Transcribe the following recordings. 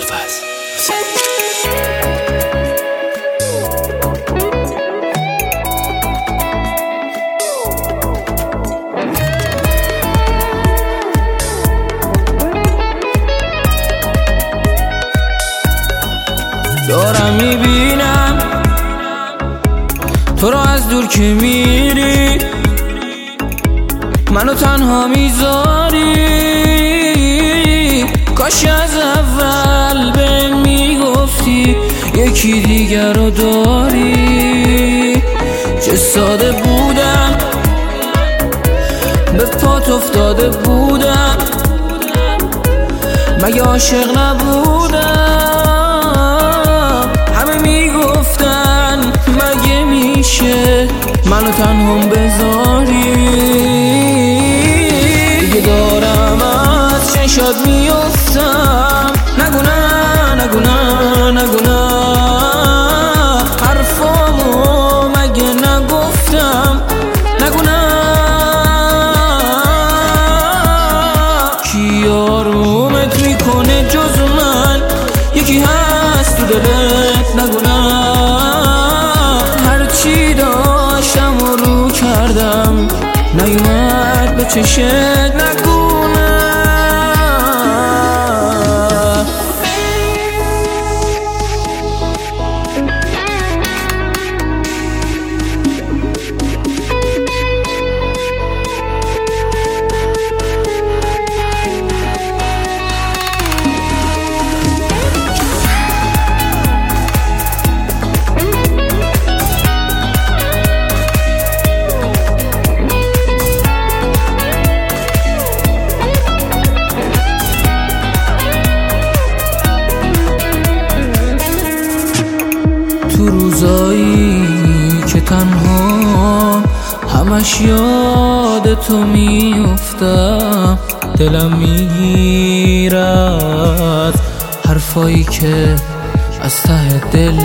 دارم میبینم تو رو از دور که میری، منو تنها میذاری. کاش از اول به میگفتی یکی دیگر رو داری. چه ساده بودم، به پات افتاده بودم، مگه عاشق نبودم؟ همه میگفتن مگه میشه منو تنها بذاری. دیگه دارم از چشات میافتم، نگو نه نگو نه نگو نه، حرفامو مگه نگفتم؟ نگو نه. کی آرومت میکنه جز من؟ یکی هست تو دلت، نگو نه. هرچی داشتم و رو کردم نیومد به چشت، نگو نه. تو روزایی که تنها همش یاد تو میافتم، دلم میگیرد حرفایی که از ته دل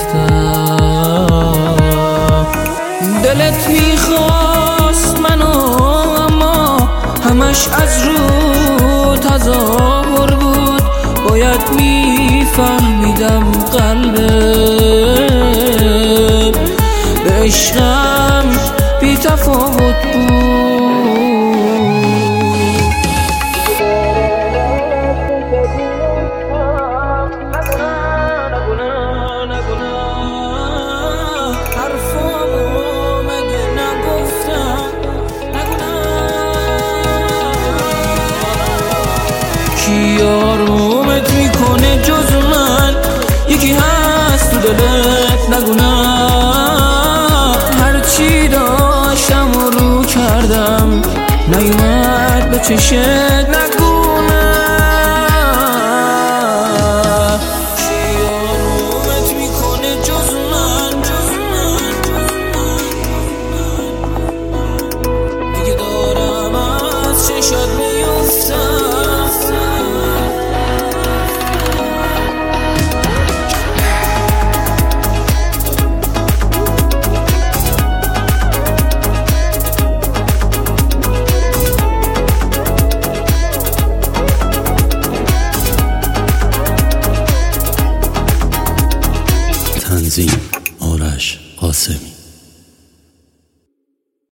گفتم. دلت میخواست منو، اما همش از رو تظاهر بود. باید میفهمیدم قلبت به عشقم بی تفاوت بود. کی آرومت میکنه جز من؟ یکی هست تو دلت، نگو نه. هرچی داشتم و رو کردم نیومد به چشت، نگو نه. کی آرومت میکنه جز من؟ دیگه دارم از چشات میافتم. تنظیم آرش قاسمی.